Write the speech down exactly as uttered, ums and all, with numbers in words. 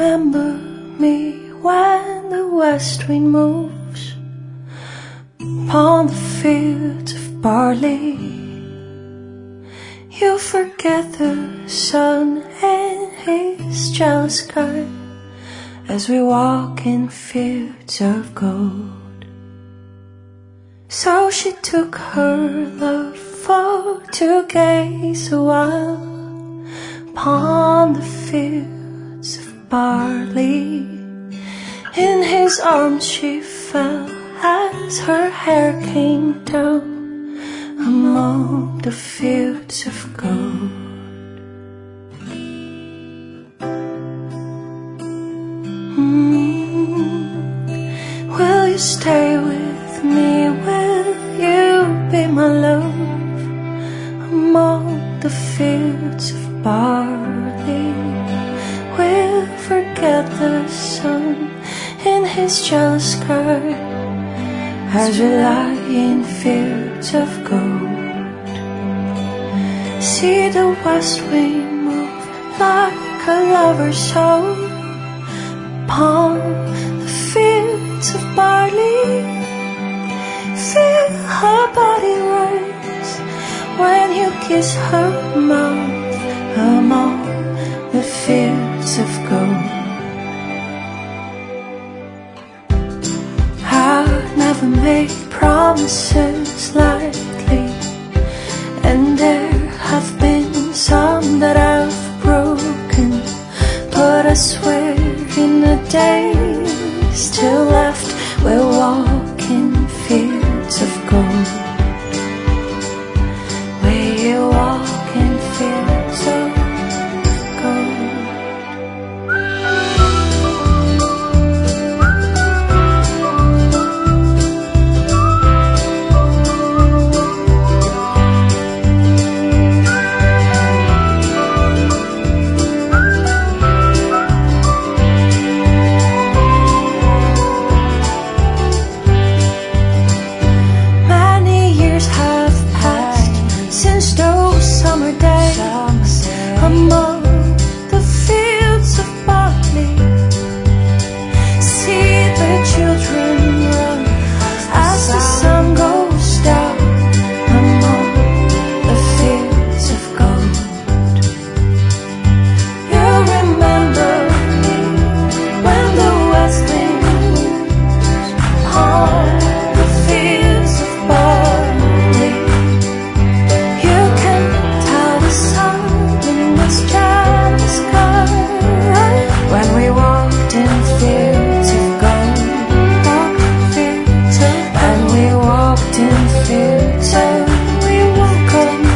remember me when the west wind moves upon the fields of barley? You forget the sun and his jealous sky as we walk in fields of gold. So she took her love for to gaze a while upon the fields of barley. In his arms she fell as her hair came down among the fields of gold. Mm. Will you stay with me? Will you be my love among the fields of barley? We'll forget the sun in his jealous sky as we lie in fields of gold. See the west wind move like a lover's soul upon the fields of barley. Feel her body rise when you kiss her mouth among the fields of gold. I've never made promises lightly, and there have been some that I've broken, but I swear in the days still left we'll walk in fields of gold. We'll walk in fields of gold. Among the fields of barley, see the children run as the sun goes down among the fields of gold. You remember me when the west wind moves upon the fields of barley. You can tell the sun when we walked in fields of gold, and we walked in fields of we walk on